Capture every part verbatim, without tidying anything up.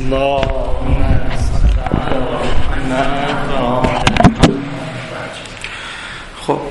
اللهم صل علی محمد. خب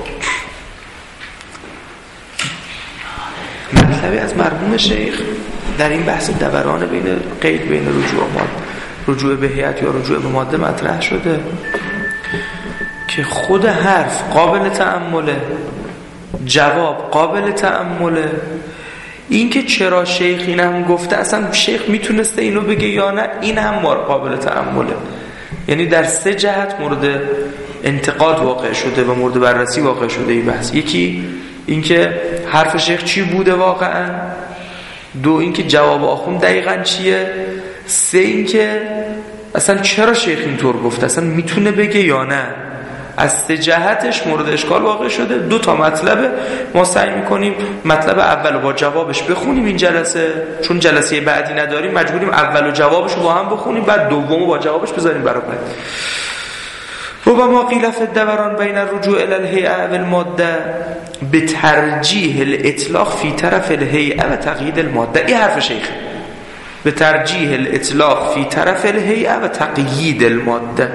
مطلبی از مرحوم شیخ در این بحث دوران بین قید بین رجوع و ماده، رجوع به هیئت یا رجوع به ماده مطرح شده که خود حرف قابل تأمله، جواب قابل تأمله. این که چرا شیخ این هم گفته، اصلا شیخ میتونسته اینو بگه یا نه، این هم قابل تأمله. یعنی در سه جهت مورد انتقاد واقع شده و مورد بررسی واقع شده این بحث. یکی اینکه حرف شیخ چی بوده واقعا، دو اینکه جواب آخوند دقیقاً چیه، سه اینکه اصلا چرا شیخ اینطور گفته، اصلا میتونه بگه یا نه. از سه جهتش مورد اشکال واقع شده. دو تا مطلبه، ما سعی میکنیم مطلب اول رو با جوابش بخونیم این جلسه، چون جلسه بعدی نداریم مجبوریم اول و جوابش رو با هم بخونیم، بعد دوم رو با جوابش بذاریم برای بعد. ربما قیل فی الدوران بین الرجوع الی الهیئه و الماده بترجیح الاطلاق فی طرف الهیئه و تقیید الماده. این حرف شیخ، بترجیح الاطلاق فی طرف الهیئه و تقیید الماده.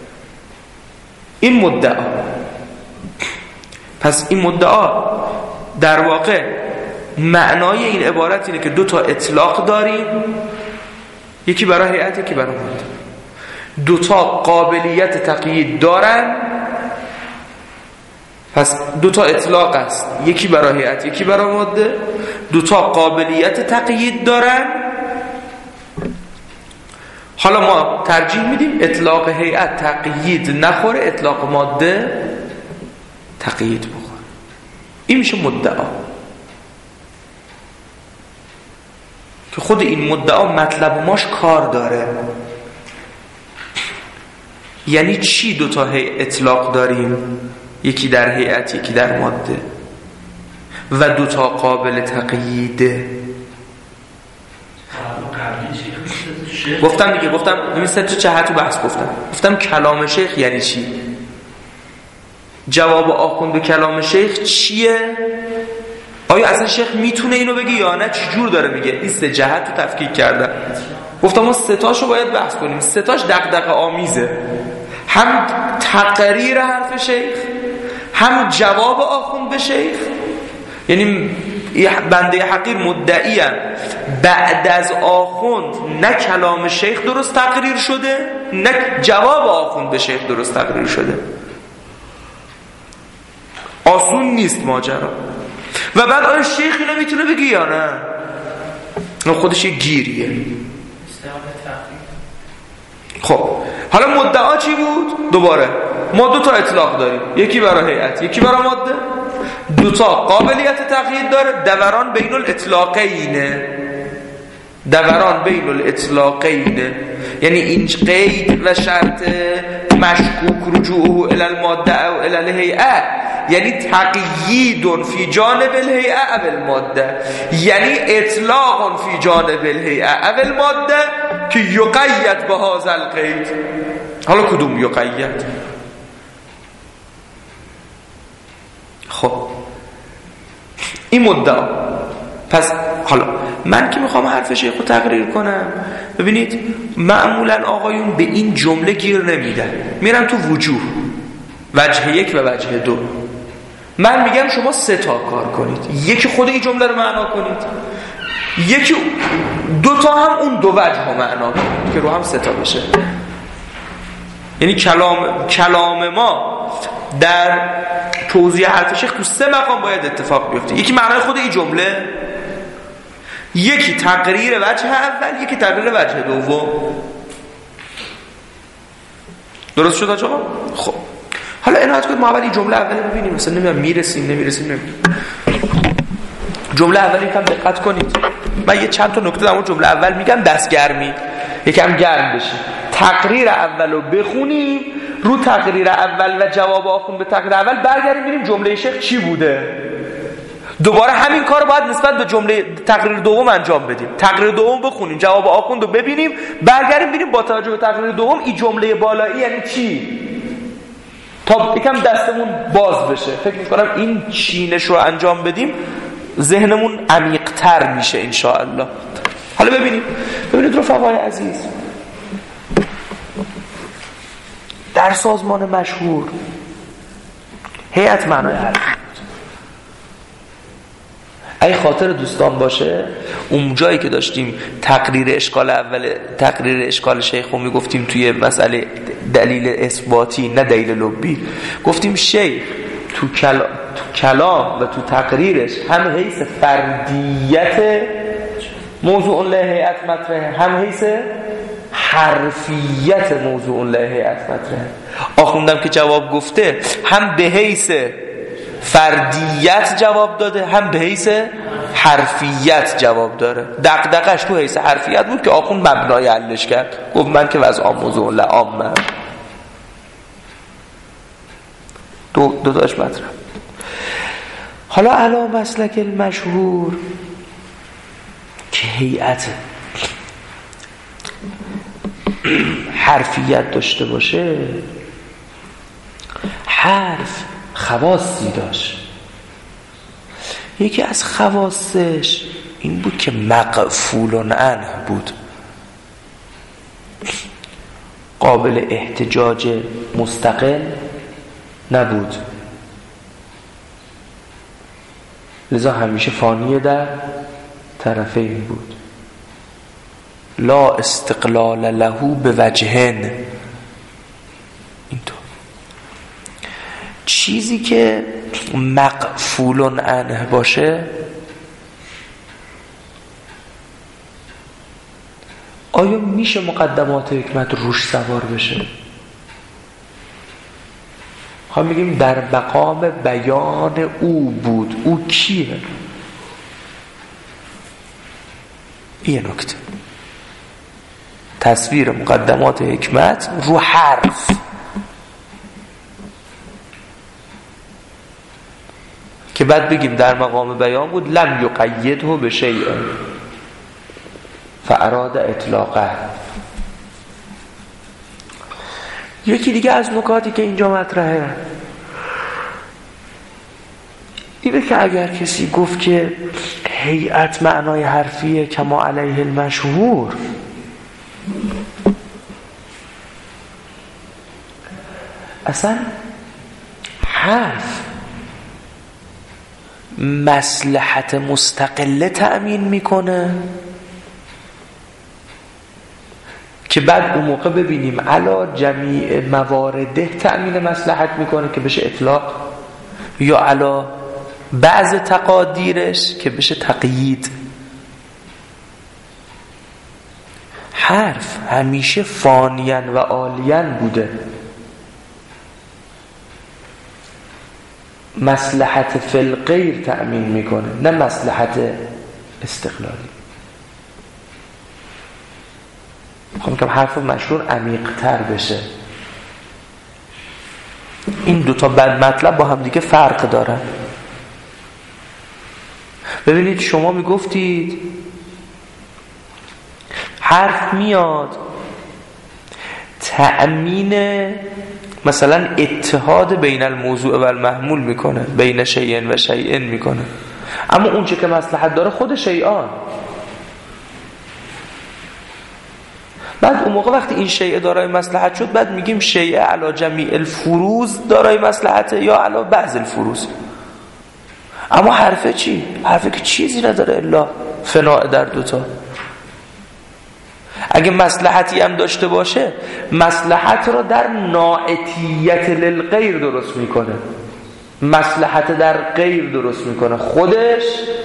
این مدعا، پس این مدعا در واقع معنای این عبارت اینه که دو تا اطلاق داریم، یکی برای هیئت یکی برای ماده، دو تا قابلیت تقیید دارن. پس دو تا اطلاق است، یکی برای هیئت یکی برای ماده، دو تا قابلیت تقیید دارن. حالا ما ترجیح میدیم اطلاق هیئت تقیید نخوره، اطلاق ماده تقیید بخوره. این میشه مدعا، که خود این مدعا مطلب ماش کار داره. یعنی چی دو تا اطلاق داریم، یکی در هیئت یکی در ماده و دو تا قابل تقییده. گفتم دیگه، گفتم ببین سه تا جهت رو بحث گفتم. گفتم کلام شیخ یعنی چی، جواب آخوند به کلام شیخ چیه، آیا اصلا شیخ میتونه اینو بگه یا نه، چی جور داره میگه. این سه جهت رو تفکیک کردم. گفتم ما سه تاشو باید بحث کنیم. سه تاش دغدغه آمیزه، هم تقریر حرف شیخ، هم جواب آخوند به شیخ. یعنی بنده حقیر مدعی ام بعد از آخوند نه کلام شیخ درست تقریر شده، نه جواب آخوند به شیخ درست تقریر شده. آسون نیست ماجرا. و بعد آیا شیخ اینو میتونه بگه یا نه؟ نه، خودش یه گیریه. خب حالا مدعا چی بود؟ دوباره ما دو تا اطلاق داریم، یکی برای هیئت یکی برای ماده، دو تا قابلیت تقیید داره. دوران بین الاطلاقینه، دوران بین الاطلاقینه، یعنی این قید و شرط مشکوک رجوعه الی الماده او الی الهیئه، یعنی تقیید فی جانب الهیئه او الماده، یعنی اطلاق فی جانب الهیئه او الماده که یقید به هذا القید. حالا کدوم یقید؟ خب این مدعا. پس حالا من که میخوام حرف شیخ رو تقریر کنم، ببینید معمولا آقایون به این جمله گیر نمیدن، میرن تو وجوه، وجه یک و وجه دو. من میگم شما سه تا کار کنید، یکی خود این جمله رو معنا کنید، یکی دو تا هم اون دو وجه رو معنا کنید که رو هم سه تا بشه. یعنی کلام کلام ما در توضیح حرف شیخ تو سه مقام باید اتفاق بیفته. یکی معنای خود این جمله، یکی تقریر وجه اول، یکی تقریر وجه دوم. درست شد آقا؟ خب حالا عنایت کنید ما اول این جمله اول رو ببینیم، مثلا نمیدونم میرسیم نمیرسیم نمیدونم. جمله اول یکم دقت کنید. من یه چند تا نکته در اون جمله اول میگم، دستگرمی یکم گرم بشیم. تقریر اول رو بخونیم، رو تقریر اول و جواب آخوند به تقریر اول برگردیم ببینیم جمله شیخ چی بوده. دوباره همین کار رو باید نسبت به جمله تقریر دوم انجام بدیم. تقریر دوم بخونیم، جواب آخوند رو ببینیم، برگردیم ببینیم با توجه به تقریر دوم این جمله بالایی یعنی چی، تا یکم دستمون باز بشه. فکر می‌کنم این چینش رو انجام بدیم ذهنمون عمیق‌تر میشه ان شاء الله. حالا ببینیم ببینید رفقای عزیز، در سازمان مشهور هیئت معنای حرفی بود. اگه خاطر دوستان باشه اون جایی که داشتیم تقریر اشکال اول تقریر اشکال شیخ رو میگفتیم توی مسئله دلیل اثباتی نه دلیل لبی، گفتیم شیخ تو, کل... تو کلام و تو تقریرش هم حیث فردیت موضوع له هیئت مطرحه، هم حیث حرفیت موضوع له هیئت مطرحه. آخوندم که جواب گفته هم به حیث فردیت جواب داده هم به حیث حرفیت جواب داره. دغدغش تو حیث حرفیت بود که آخوند مبنای حلش کرد، گفت من که وضع موضوع له عامه. دو دو داش مطرح. حالا علا مسلک المشهور که هیئت حرفیت داشته باشه، حرف خواصی داشت. یکی از خواصش این بود که مغفول عنه بود، قابل احتجاج مستقل نبود، لذا همیشه فانی در طرفین بود. لا استقلال له به وجهن. اینطور چیزی که مغفول عنه باشه آیا میشه مقدمات حکمت روش سوار بشه؟ خواهم میگیم در مقام بیان او بود. او کیه؟ این نکته تصویر مقدمات حکمت رو حرف که بعد بگیم در مقام بیان بود. لم یقیده به شیء فاراد اطلاقه. یکی دیگه از نکاتی که اینجا مطرحه اینه که اگر کسی گفت که هیئت معنای حرفیه کما علیه المشهور، اصلا حرف مصلحت مستقله تأمین میکنه که بعد اون موقع ببینیم علا جمیع موارده تأمین مصلحت میکنه که بشه اطلاق، یا علا بعض تقادیرش که بشه تقیید. حرف همیشه فانیان و عالیان بوده، مصلحت فی الغیر تأمین میکنه نه مصلحت استقلالی. میخوام که حرف مشهور عمیق‌تر بشه. این دوتا بعد مطلب با هم دیگه فرق دارن. ببینید شما میگفتید حرف میاد تأمین مثلا اتحاد بین الموضوع و المحمول میکنه، بین شیئن و شیئن میکنه، اما اون چه که مصلحت داره خود شیئان. بعد اون موقع وقتی این شیء دارای مصلحت شد بعد میگیم شیء علی جمیع الفروض دارای مصلحته یا علی بعض الفروض. اما حرفه چی؟ حرفه که چیزی نداره الا فناء در دوتا. اگه مصلحتی هم داشته باشه مصلحت را در ناعتیت للغیر درست میکنه، مصلحت در غیر درست میکنه خودش.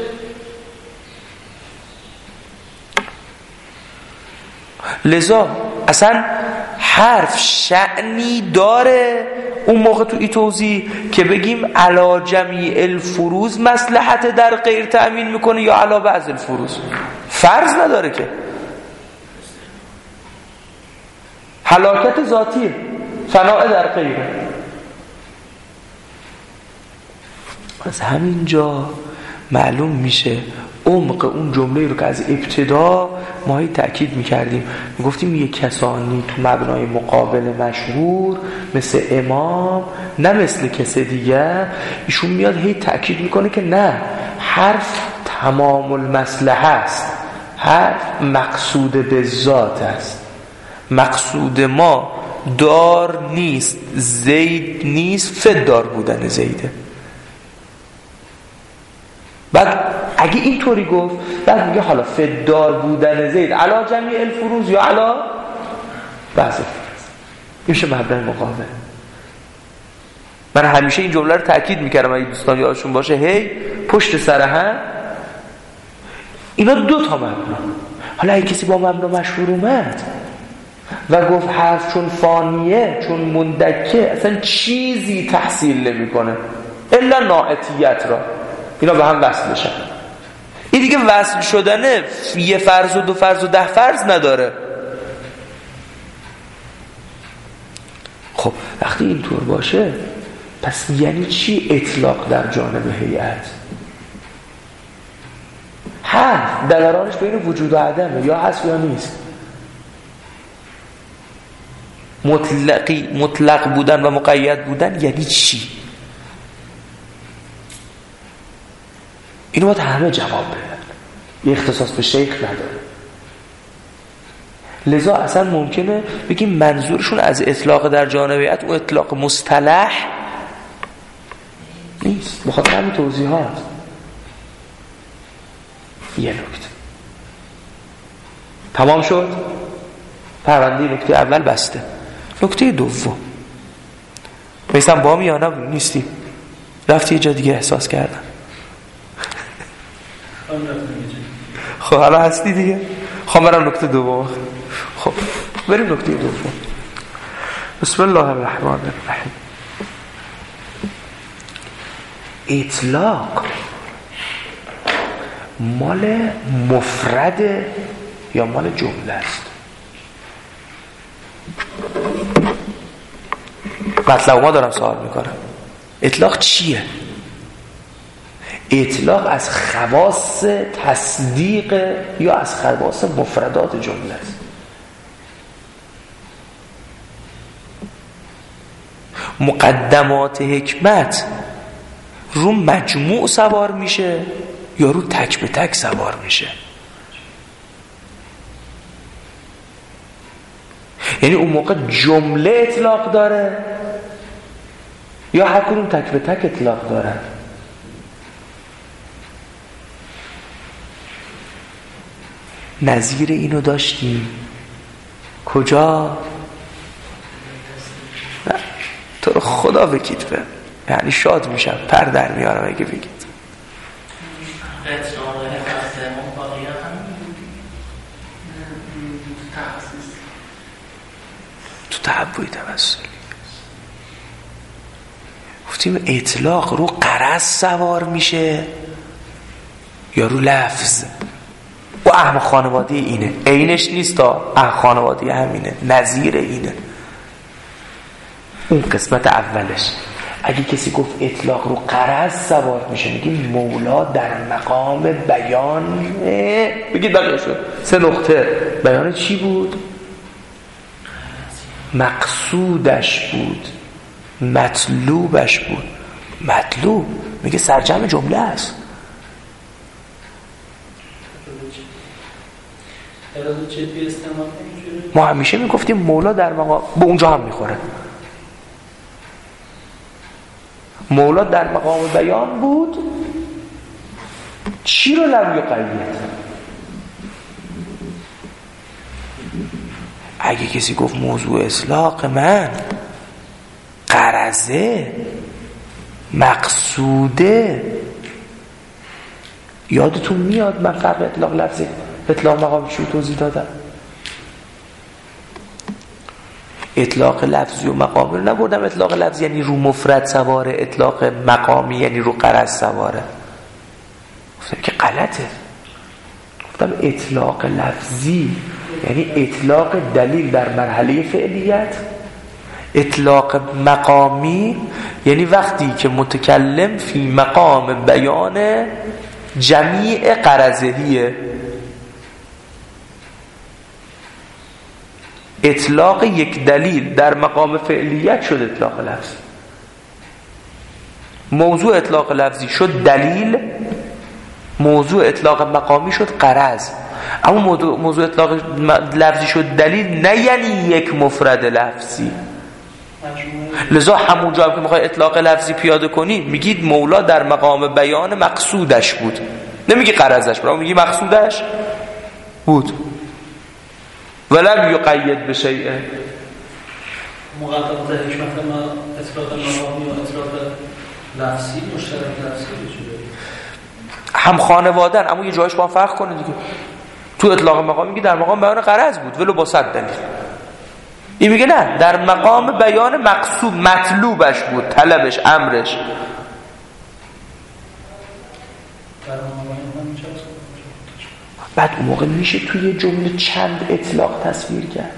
لذا اصلا حرف شأنی داره اون موقع تو ای توضیح که بگیم علا جمیع الفروض مصلحت در غیر تأمین میکنه یا علا بعض الفروض. فرض نداره که هلاکت ذاتیه، فناء در غیره. از همینجا معلوم میشه عمق اون جمله رو که از ابتدا ما هی تأکید میکردیم، میگفتیم یک کسانی تو مبنای مقابل مشهور مثل امام نه مثل کس دیگه، ایشون میاد هی تأکید میکنه که نه، حرف تمام المصلحه است، حرف مقصود به ذات است. مقصود ما دار نیست، زید نیست، فدار بودن زیده. بعد اگه اینطوری گفت بعد میگه حالا فدار بودن زید علا جمیع الفروض یا علا بعض الفروض، میشه مبدأ مقابل. من همیشه این جمله رو تاکید میکردم اگه دوستان یادشون باشه، هی پشت سر هم اینا دو تا مبنا. حالا اگه کسی با مبنا مشهور اومد و گفت حرف چون فانیه، چون مندکه، اصلا چیزی تحصیل نمیکنه الا ناعتیت را، اینا به هم وصل بشن. این دیگه وصل شدنه یه فرض و دو فرض و ده فرض نداره. خب وقتی اینطور باشه پس یعنی چی اطلاق در جانب هیئت؟ حرف دلالانش بین وجود و عدمه، یا هست یا نیست. مطلقی مطلق بودن و مقید بودن یعنی چی؟ اینو باید همه جواب بدن، یه اختصاص به شیخ نداره. لذا اصلا ممکنه بگیم منظورشون از اطلاق در جانب هیئت اون اطلاق مصطلح نیست، بخاطر همین توضیحات. یه نکته تمام شد، پرونده نکته اول بسته. نکته دوم، میسم با می یا نه نیستی؟ رفتی یه جا دیگه احساس کردن. خب حالا هستی دیگه. خب برم نکته دوم. خب بریم نکته دوم. بسم الله الرحمن الرحیم. اطلاق مال مفرد یا مال جمله است؟ مطلب ما دارم سوال میکنم، اطلاق چیه؟ اطلاق از خواص تصدیق یا از خواص مفردات جمله است؟ مقدمات حکمت رو مجموع سوار میشه یا رو تک به تک سوار میشه؟ یعنی اون موقع جمله اطلاق داره یا هر کدوم تک به تک اطلاق داره؟ نظیر اینو داشتیم کجا؟ نه تو رو خدا بگید به، یعنی شاد میشم، پر در میارم اگه بگید. تو تعبوی توسلی گفتیم اطلاق رو غرض سوار میشه یا رو لفظ؟ و اهم خانواده اینه، عینش نیست تا اهم خانواده همینه، نظیر اینه. اون قسمت اولش اگه کسی گفت اطلاق رو غرض سوار میشه، میگیم مولا در مقام بیان، بگید بقیه شد سه نقطه. بیان چی بود؟ مقصودش بود، مطلوبش بود. مطلوب میگه سرجم جمله است. ما همیشه میگفتیم مولا در مقام، به اونجا هم میخوره. مولا در مقام بیان بود، چی رو لم یقید؟ اگه کسی گفت موضوع اطلاق من غرضه مقصوده، یادتون میاد من فرق اطلاق لفظی اطلاق مقامی شو توضیح دادم؟ اطلاق لفظی و مقامی رو نبردم اطلاق لفظی یعنی رو مفرد سواره، اطلاق مقامی یعنی رو غرض سواره. گفتم که غلطه. گفتم اطلاق لفظی یعنی اطلاق دلیل در مرحله فعلیت، اطلاق مقامی یعنی وقتی که متکلم فی مقام بیان جمیع غرضهیه. اطلاق یک دلیل در مقام فعلیت شد اطلاق لفظی. موضوع اطلاق لفظی شد دلیل، موضوع اطلاق مقامی شد غرض. اما موضوع, موضوع اطلاق لفظی شد دلیل نه یعنی یک مفرد لفظی. لذا همونجا هم که میخوای اطلاق لفظی پیاده کنی میگید مولا در مقام بیان مقصودش بود، نمیگی غرضش بود، میگی مقصودش بود. ولم یقید بشیء. مقدمات حکمت ما اطلاق مقامی و اطلاق لفظی مشترک لفظی بچه هم خانوادن، اما یه جایش با هم فرق کنه دیگه. تو اطلاق مقام میگه در مقام بیان غرض بود ولو با صد دلیل، این میگه نه در مقام بیان مقصود مطلوبش بود، طلبش، امرش. بعد اون موقع میشه توی جمله چند اطلاق تصویر کرد.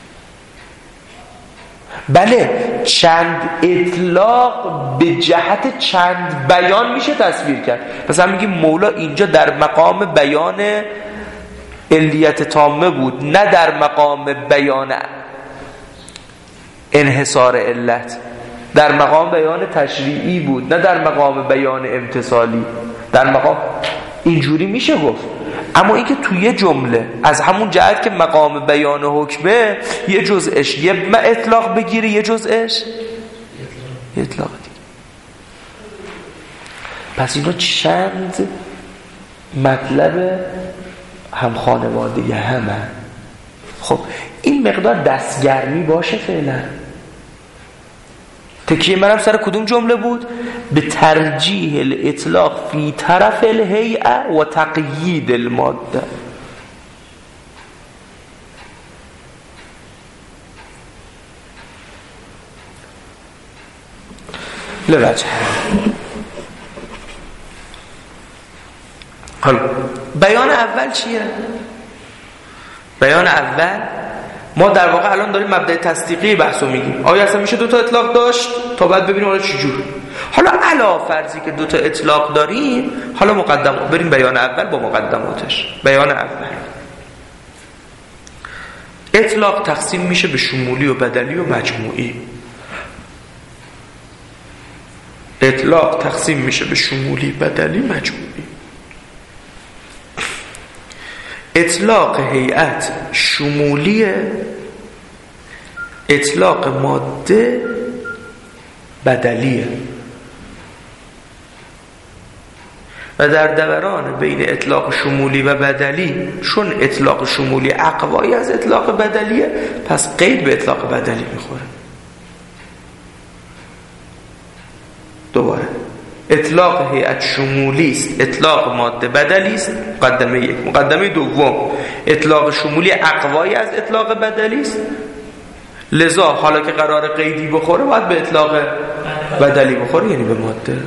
بله چند اطلاق به جهت چند بیان میشه تصویر کرد. مثلا میگیم مولا اینجا در مقام بیان علیت تامه بود، نه در مقام بیان انحصار علت، در مقام بیان تشریعی بود نه در مقام بیان امتصالی. در مقام اینجوری میشه گفت. اما اینکه توی جمله از همون جهت که مقام بیان حکمه یه جزءش یه اطلاق بگیره یه جزءش یه اطلاق دیگه. پس اینا چند مطلب هم خانوادگی همه. خب این مقدار دستگرمی باشه فعلا. تکیه منم سر کدوم جمله بود؟ به ترجیح الاطلاق فی طرف الهیئه و تقیید الماده. لوجه حالا بیان اول چیه؟ بیان اول ما در واقع الان داریم مبدأ تصدیقی بحثو میگیم. آیا اصلا میشه دو تا اطلاق داشت؟ تا بعد ببینیم حالا چجور. حالا علا فرضی که دو تا اطلاق داریم، حالا مقدم بریم بیان اول با مقدماتش. بیان اول اطلاق تقسیم میشه به شمولی و بدلی و مجموعی. اطلاق تقسیم میشه به شمولی، بدلی، مجموعی. اطلاق هیئت شمولیه، اطلاق ماده بدلیه. و در دوران بین اطلاق شمولی و بدلی، چون اطلاق شمولی اقوایی از اطلاق بدلیه، پس قید به اطلاق بدلی میخوره. دوباره اطلاق هیئت شمولی است، اطلاق ماده بدلی است. مقدمه یک. مقدمه دوم اطلاق شمولی اقوایی از اطلاق بدلی است، لذا حالا که قرار قیدی بخوره باید به اطلاق بدلی بخوره، یعنی به ماده.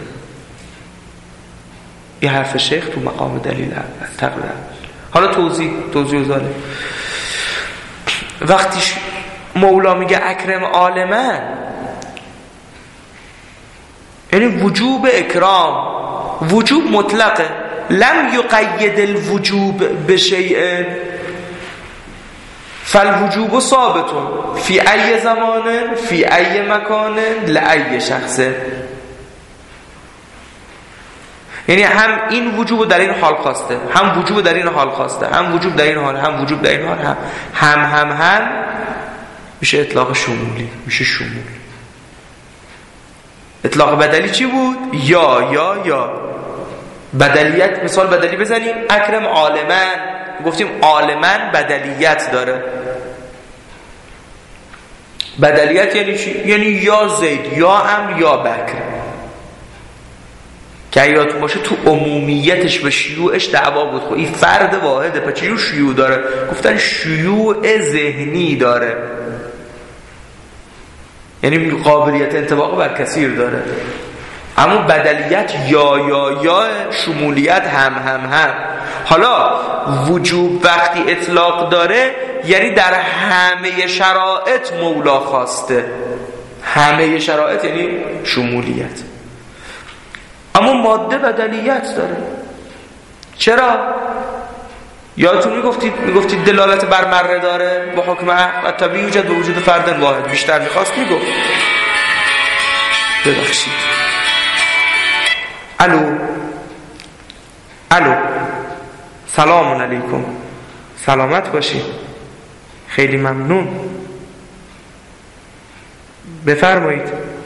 این حرف شیخ تو مقام دلیل اول تقریبا. حالا توضیح توضیح زاله. وقتی مولا میگه اکرم عالمن، یعنی وجوب اکرام، وجوب مطلقه، لم یقید الوجوب بشیء، فالوجوب ثابت فی ای زمان فی ای مکان لای شخص. یعنی هم این وجوب در این حال خواسته، هم وجوب در این حال خواسته، هم وجوب در این حال، هم وجوب در این حال، هم هم هم, هم میشه اطلاق شمولی، میشه شمول. اطلاق بدلی چی بود؟ یا یا یا بدلیت. مثال بدلی بزنیم، اکرم عالمن، گفتیم عالمن بدلیت داره. بدلیت یعنی چی؟ یعنی یا زید یا امر یا بکر. که یادتون باشه تو عمومیتش به شیوعش دعوا بود. خب این فرد واحده، پس چجور شیوع داره؟ گفتن شیوع ذهنی داره، یعنی قابلیت انطباق بر کثیر داره. اما بدلیت یا یا یا، شمولیت هم هم هم. حالا وجوب وقتی اطلاق داره یعنی در همه شرایط مولا خواسته، همه شرایط یعنی شمولیت. اما ماده بدلیت داره. چرا؟ یادتون میگفتید میگفتید دلالت بر مره داره با حکم عقل، طبیعی وجود به وجود فرد واحد. بیشتر میخواست میگفت. ببخشید. الو الو سلام علیکم. سلامت باشی. خیلی ممنون. بفرمایید.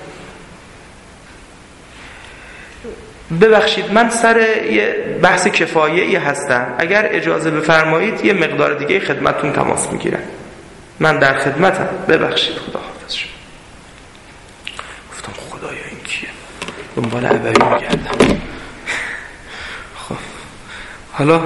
ببخشید من سر یه بحث کفایه‌ای هستم، اگر اجازه بفرمایید یه مقدار دیگه خدمتتون تماس میگیرم. من در خدمتم. ببخشید. خدا حافظ شما. گفتم خدایا این کیه؟ دنبال ابوی میگردم. خب حالا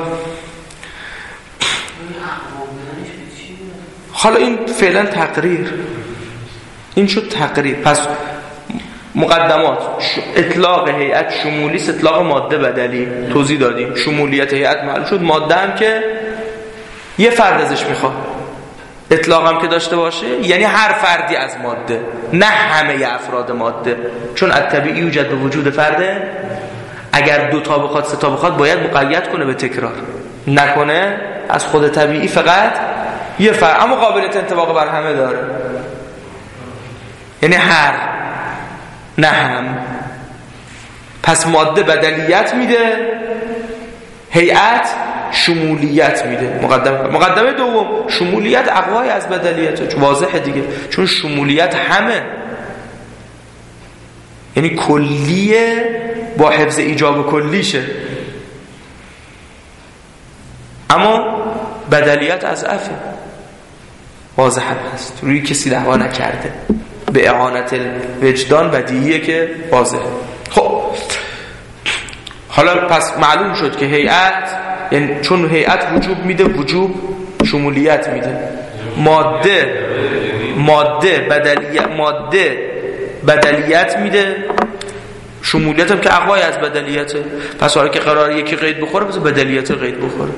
حالا این فعلا تقریر، این شد تقریر. پس مقدمات: اطلاق هیئت شمولی است، اطلاق ماده بدلی توضیح دادیم. شمولیت هیئت معلوم شد. ماده هم که یه فرد ازش میخواد، اطلاق هم که داشته باشه یعنی هر فردی از ماده، نه همه افراد ماده، چون الطبیعی یوجد به وجود فرده. اگر دو تا بخواد سه تا بخواد باید مقید کنه به تکرار، نکنه از خود طبیعی فقط یه فرد، اما قابلیت انطباق بر همه داره، یعنی هر نه هم. پس ماده بدلیت میده، هیئت شمولیت میده. مقدمه مقدمه دوم شمولیت اقوای از بدلیت، واضحه دیگه، چون شمولیت همه، یعنی کلیه با حفظ ایجاب کلیشه، اما بدلیت از عفه واضح هست، روی کسی دعوا نکرده، به اعانت وجدان بدیهیه که واضحه. خب حالا پس معلوم شد که هیئت، یعنی چون هیئت وجوب میده، وجوب شمولیت میده. ماده ماده بدلیت ماده بدلیت میده، شمولیت هم که اقوای از بدلیته. پس حالا که قراره یکی قید بخوره بذار بدلیت قید بخوره.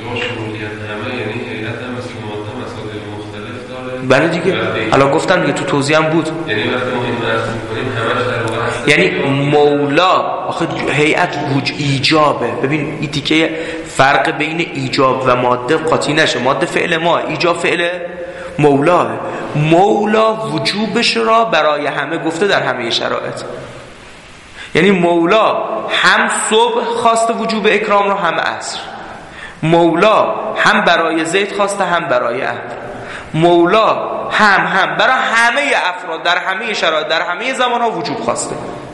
بله دیگه، الان گفتم دیگه، تو توضیح هم بود. یعنی وقتی ما این درس می‌کنیم همش در واقع یعنی مولا آخه هیئت وجود ایجابه. ببین این تیکه فرق بین ایجاب و ماده قاطی نشه. ماده فعل ما، ایجاب فعل مولا. مولا وجوبش را برای همه گفته در همه شرایط. یعنی مولا هم صبح خواسته وجوب اکرام را، هم عصر. مولا هم برای زید خواسته، هم برای عمرو. مولا هم هم برای همه افراد در همه شرایط در همه زمانها وجوب خواسته.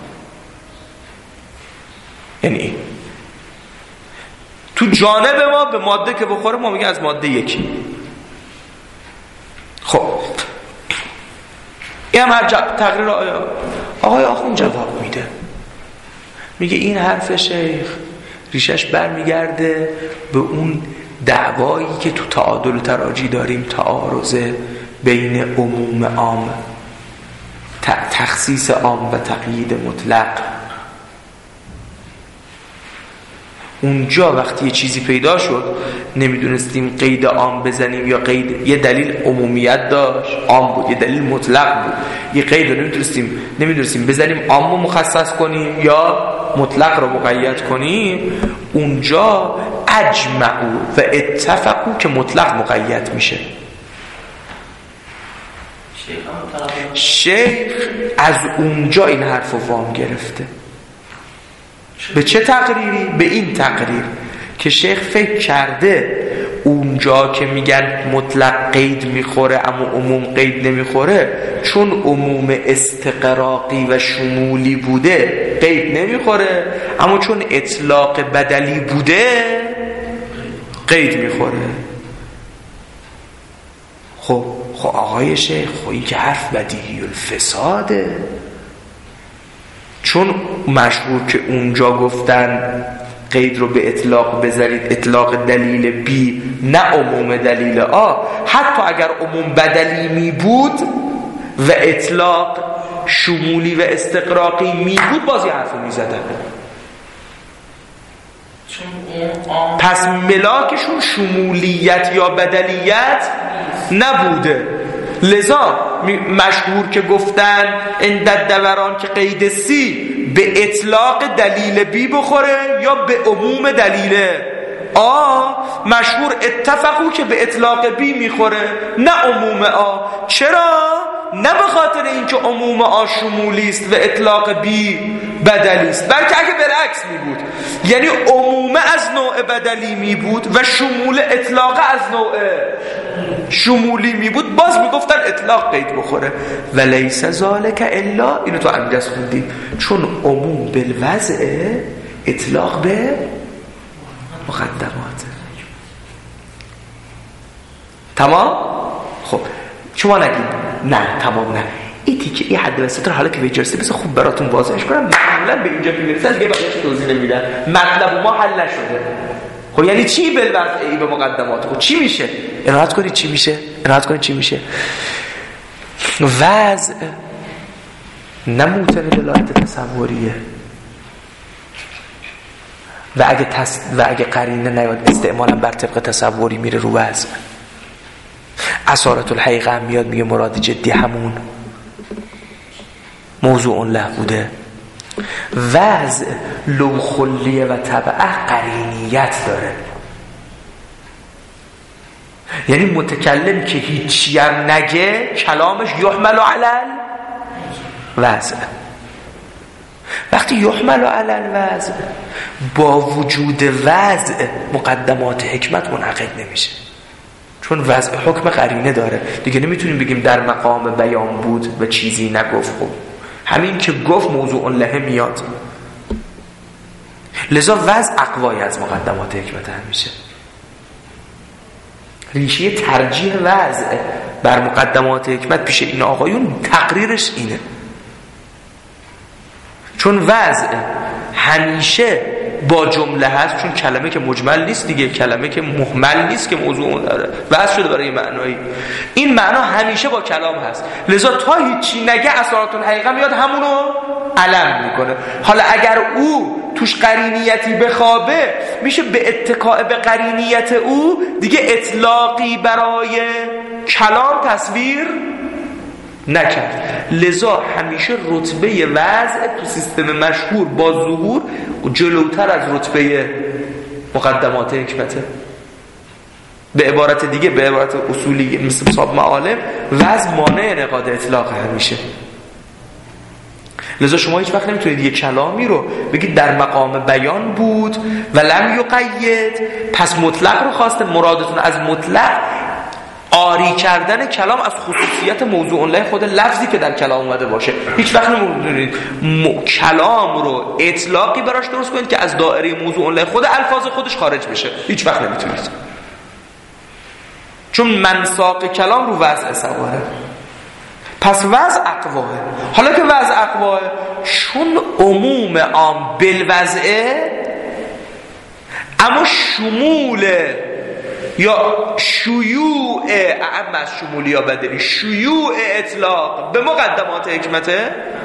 یعنی تو جانب ما به ماده که بخوره ما میگه از ماده یکی. خب این هم هر تقریر آیا آقای آخوند جواب میده، میگه این حرف شیخ ریشش برمیگرده به اون دعوایی که تو تعادل و تراجی داریم، تعارض بین عموم عام، تخصیص عام و تقیید مطلق. اونجا وقتی یه چیزی پیدا شد نمیدونستیم قید عام بزنیم یا قید، یه دلیل عمومیت داشت، عام بود، یه دلیل مطلق بود، یه قید رو نمیدونستیم نمیدونستیم بزنیم عام رو مخصص کنیم یا مطلق رو مقید کنیم. اونجا اجمعوا و اتفقوا که مطلق مقید میشه. شیخ از اونجا این حرف رو وام گرفته. به چه تقریری؟ به این تقریر که شیخ فکر کرده اونجا که میگن مطلق قید میخوره اما عموم قید نمیخوره، چون عموم استقراقی و شمولی بوده قید نمیخوره، اما چون اطلاق بدلی بوده قید میخوره. خب خب آقای شیخ، خب این که حرف بدیهی الفساده، چون مشهور که اونجا گفتن قید رو به اطلاق بذارید، اطلاق دلیل بی نه عموم دلیل آ، حتی اگر عموم بدلی می بود و اطلاق شمولی و استقراقی می بود بازی حرف رو می زدن. پس ملاکشون شمولیت یا بدلیت نبوده. لذا مشهور که گفتن اندد دوران که قید سی به اطلاق دلیل بی بخوره یا به عموم دلیل آ، مشهور اتفقو که به اطلاق بی میخوره نه عموم آ. چرا؟ نه به خاطر اینکه عموم آ شمولی است و اطلاق بی بدلی است، بلکه اگه بالعکس می بود، یعنی عمومه از نوع بدلی می بود و شمول اطلاق از نوع شمولی می بود، باز می گفتن اطلاق قید بخوره. و لیس ذالک الا، اینو تو عمیدس خوندیم، چون عموم بالوضع اطلاق به مقدمات. تمام؟ خب شما نگید نه تمام نه، این تیکه این حد وسط رو حالا که به اجازه بس خوب براتون واضحش کنم، معمولا به اینجا که میرسن دیگه بقیه‌اش توضیح نمیدن، مطلب ما حل نشده. خب یعنی چی بالوضع ای به مقدمات؟ خب چی میشه؟ عنایت کنید چی میشه؟ عنایت کنید چی میشه؟ وضع نموتن دلالت تصوریه و اگه تص... و اگه قرینه نیاد استعمالا بر طبق تصوری میره رو وضع. اثارت الحقیقه هم میاد میگه مراد جدی همون موضوع له بوده. وضع لو خلیه و طبعه قرینیت داره، یعنی متکلم که هیچی هم نگه کلامش یحمل علل وضع. وقتی یحمل علل وضع، با وجود وضع مقدمات حکمت منعقد نمیشه، چون وضع حکم قرینه داره دیگه. نمیتونیم بگیم در مقام بیان بود و چیزی نگفت. خب همین که گفت موضوع له میاد. لذا وضع اقوای از مقدمات حکمت هم میشه. ریشه ترجیح وضع بر مقدمات حکمت پیش این آقایون تقریرش اینه، چون وضع همیشه با جمله هست، چون کلمه که مجمل نیست دیگه، کلمه که مهمل نیست که موضوع داره، وضع شده برای معنایی. این معنا همیشه با کلام هست، لذا تا هیچی نگه اثارات الحقیقه میاد همونو علم میکنه. حالا اگر او توش قرینیتی بخوابه، میشه به اتکاء به قرینیت او دیگه اطلاقی برای کلام تصویر نکرد. لذا همیشه رتبه وضع تو سیستم مشهور با ظهور جلوتر از رتبه مقدمات حکمته. به عبارت دیگه، به عبارت اصولی مثل صاحب معالم، وضع مانع انعقاد اطلاق همیشه. لذا شما هیچ وقت نمیتونید یک کلامی رو بگید در مقام بیان بود و لم یقید، پس مطلق رو خواسته، مرادتون از مطلق آری کردن کلام از خصوصیت موضوع له خود لفظی که در کلام اومده باشه. هیچ وقت نمیتونید م... کلام رو اطلاقی براش درست کنید که از دایره موضوع له خود الفاظ خودش خارج بشه. هیچ وقت نمیتونید، چون منساق کلام رو وضع سواره. پس وضع اقواه. حالا که وضع اقواه، چون عموم عام بالوضعه، اما شمول یا شیوع اعم از شمولی یا بدلی، شیوع اطلاق به مقدمات حکمته،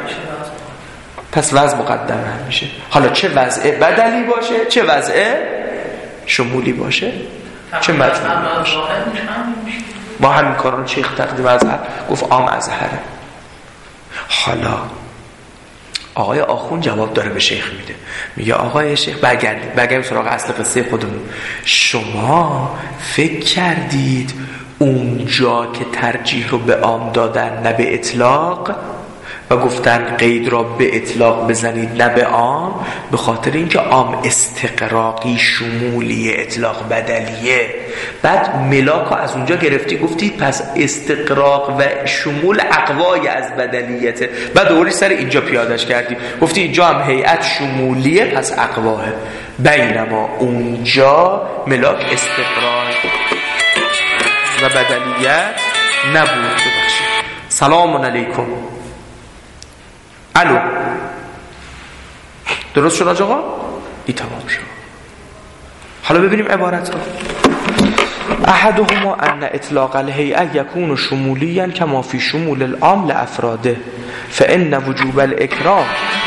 پس وضع مقدمه میشه. حالا چه وضع بدلی باشه، چه وضع شمولی باشه، چه مجموعی باشه، با همین کاران شیخ تقدیم از گفت عام ازهره. حالا آقای آخون جواب داره به شیخ میده، میگه آقای شیخ برگردید برگردید سراغ اصل قصه خودمون. شما فکر کردید اونجا که ترجیح رو به عام دادن نه به اطلاق و گفتن قید را به اطلاق بزنید نه به عام، به خاطر اینکه عام استقراقی شمولی اطلاق بدلیه، بعد ملاک از اونجا گرفتی گفتید پس استقراق و شمول اقوای از بدلیته، بعد دوری سر اینجا پیادش کردی گفتی اینجا هم هیئت شمولیه پس اقواه، بینما اونجا ملاک استقراق و بدلیت نبود. ببخشید. سلام علیکم. الو، درست شد آقا؟ ای تمام شد. حالا ببینیم عبارت ها. احدهما ان اطلاق الهیئه یکون شمولیا کما فی شمول العام لافراده فان وجوب الاکرام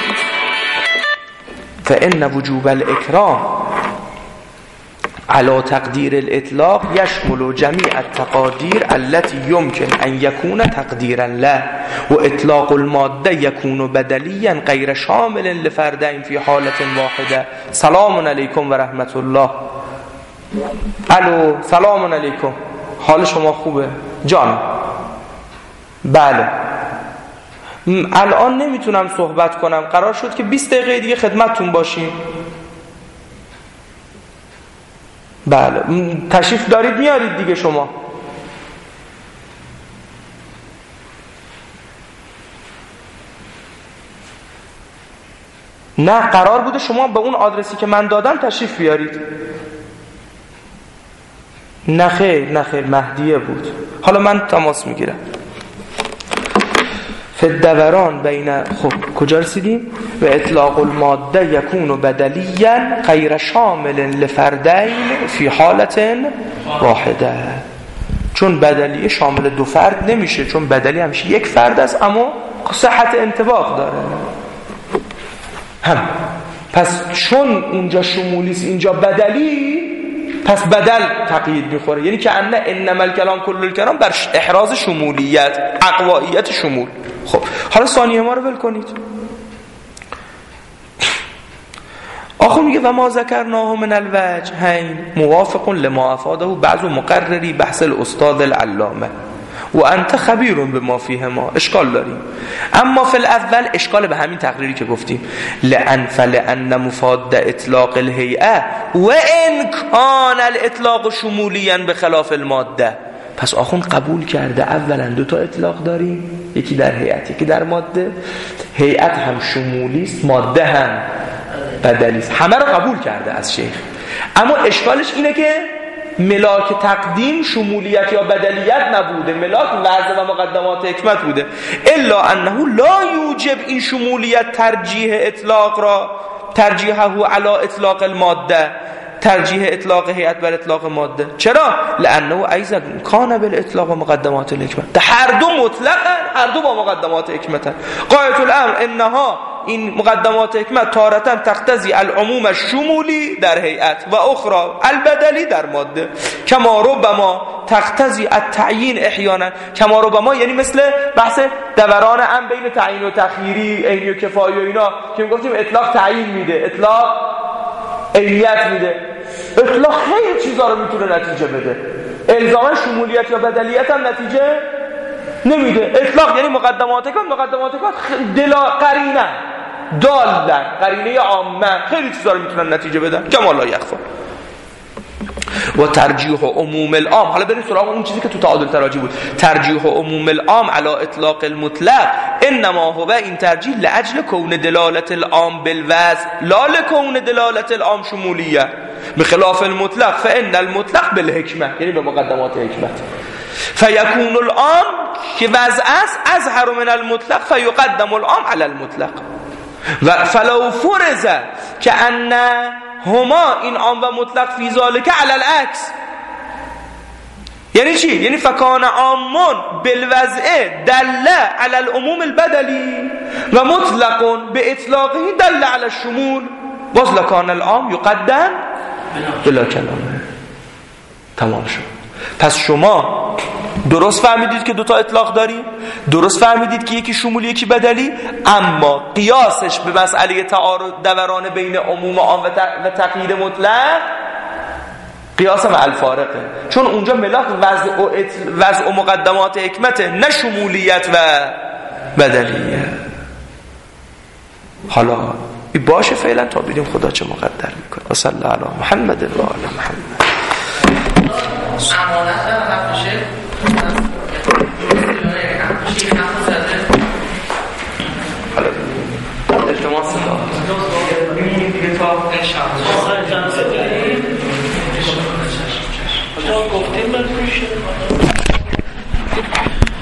فان وجوب الاکرام على تقدیر الاطلاق یشمل جمیع التقادیر التي يمكن ان يكون تقدیرا له و اطلاق الماده يكون بدليا غیر شامل لفردين في حالة واحده. سلام علیکم و رحمت الله. الو، سلام علیکم. حال شما خوبه؟ جان. بله. الان نمیتونم صحبت کنم، قرار شد که بیست دقیقه دیگه خدمتتون باشیم. بله تشریف دارید میارید دیگه شما. نه قرار بوده شما به اون آدرسی که من دادم تشریف بیارید. نه خیر نه خیر مهدیه بود. حالا من تماس میگیرم. فالدوران بین، خب کجا رسیدیم؟ و اطلاق الماده یکون بدلیا غیر شامل لفردین فی حالت واحده. چون بدلی شامل دو فرد نمیشه، چون بدلی همیشه یک فرد است اما صحت انطباق داره. هم پس چون اونجا شمولیست اینجا بدلی، پس بدل تقیید میخوره. یعنی که ان انما الکلام کل الکلام بر احراز شمولیت، اقوائیت شمول. خب حالا ثانیه ما رو ول کنید. آخر میگه و ما ذکرناه من الوجهین موافق لما افاده بعض مقرری بحث الاستاد العلامه و انت خبیر به ما فیه ما. اشکال داریم، اما فی الاول اشکال به همین تقریری که گفتیم لأن فلأن مفاد اطلاق الهیئه و ان کان الاطلاق شمولیا به خلاف الماده. پس آخون قبول کرده اولا دو تا اطلاق داریم، یکی در هیئت یکی در ماده. هیئت هم شمولیست، ماده هم بدلیست، همه رو قبول کرده از شیخ. اما اشکالش اینه که ملاک تقدیم شمولیت یا بدلیت نبوده، ملاک وضع و مقدمات حکمت بوده. الا انه لا یوجب این شمولیت ترجیح اطلاق را ترجیحه علی اطلاق الماده، ترجیح اطلاق هیئت بر اطلاق ماده. چرا؟ لانه ایضا کان بالاطلاق و مقدمات الحکمت. هر دو مطلقاً، هر دو با مقدمات حکمتن. غایت الامر انها این مقدمات حکمت تارتاً تقتضی العموم الشمولی در هیئت و اخرى البدلی در ماده. کما ربما تقتضی التعیین احیانا. کما ربما یعنی مثل بحث دوران ام بین تعیین و تخییری، عینی و کفایی و اینا که میگفتیم اطلاق تعیین میده، اطلاق عینیت میده. اطلاق خیلی چیزا رو میتونه نتیجه بده، الزاما شمولیت یا بدلیت هم نتیجه نمیده. اطلاق یعنی مقدمات کام، مقدمات کام دلا قرینه دالن، قرینه عامه، خیلی چیزا رو میتونن نتیجه بدن. کما لا یخفا و ترجیح عموم العام. حالا بریم سراغ اون چیزی که تو تعادل تراجی بود. ترجیح عموم العام علی اطلاق المطلق انما هو این ترجیح لاجل کون دلالت العام بالوضع لا لکون دلالت العام شمولیه بخلاف المطلق فان المطلق بالحکمه، یعنی به مقدمات حکمت. فیکون العام که وضع است اظهر من المطلق فیقدم العام علی المطلق و فلو فرض که ان هما این عام و مطلق فی ذالک علی العکس. یعنی چی؟ یعنی فکان عامون بالوضع دل علی العموم البدلی و مطلق به اطلاقه دل علی الشمول باز لکان العام یقدم بلا کلامه. تمام شد. پس شما درست فهمیدید که دوتا اطلاق داریم، درست فهمیدید که یکی شمولی یکی بدلی، اما قیاسش به مسئله تعارض دوران بین عموم عام و تغییر مطلق قیاس مع الفارقه. چون اونجا ملاک وضع و, وضع و مقدمات حکمت، نه شمولیت و بدلیه. حالا باشه فعلا تا ببینیم خدا چه مقدر میکنه. و صلی الله علی محمد و آل محمد. امانت هم همیشه